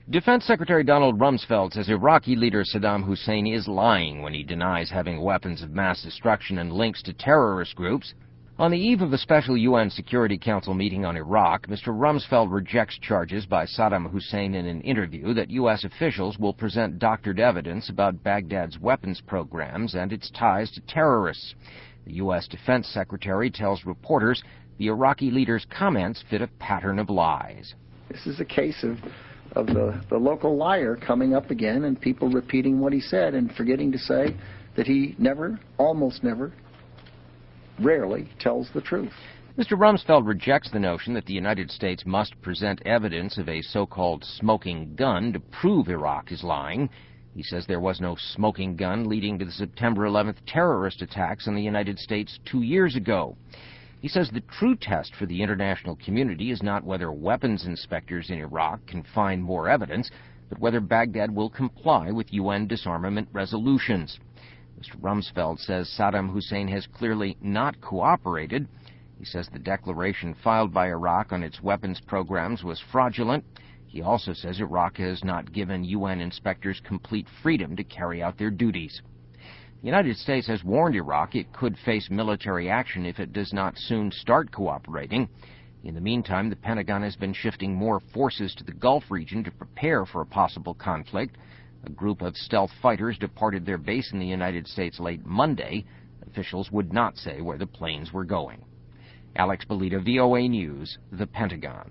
Defense Secretary Donald Rumsfeld says Iraqi leader Saddam Hussein is lying when he denies having weapons of mass destruction and links to terrorist groups. On the eve of a special UN Security Council meeting on Iraq, Mr. Rumsfeld rejects charges by Saddam Hussein in an interview that U.S. officials will present doctored evidence about Baghdad's weapons programs and its ties to terrorists. The U.S. Defense Secretary tells reporters the Iraqi leader's comments fit a pattern of lies. This is a case of the local liar coming up again and people repeating what he said and forgetting to say that he never, almost never, rarely tells the truth. Mr. Rumsfeld rejects the notion that the United States must present evidence of a so-called smoking gun to prove Iraq is lying. He says there was no smoking gun leading to the September 11th terrorist attacks on the United States 2 years ago. He says the true test for the international community is not whether weapons inspectors in Iraq can find more evidence, but whether Baghdad will comply with UN disarmament resolutions. Mr. Rumsfeld says Saddam Hussein has clearly not cooperated. He says the declaration filed by Iraq on its weapons programs was fraudulent. He also says Iraq has not given UN inspectors complete freedom to carry out their duties. The United States has warned Iraq it could face military action if it does not soon start cooperating. In the meantime, the Pentagon has been shifting more forces to the Gulf region to prepare for a possible conflict. A group of stealth fighters departed their base in the United States late Monday. Officials would not say where the planes were going. Alex Belita, VOA News, the Pentagon.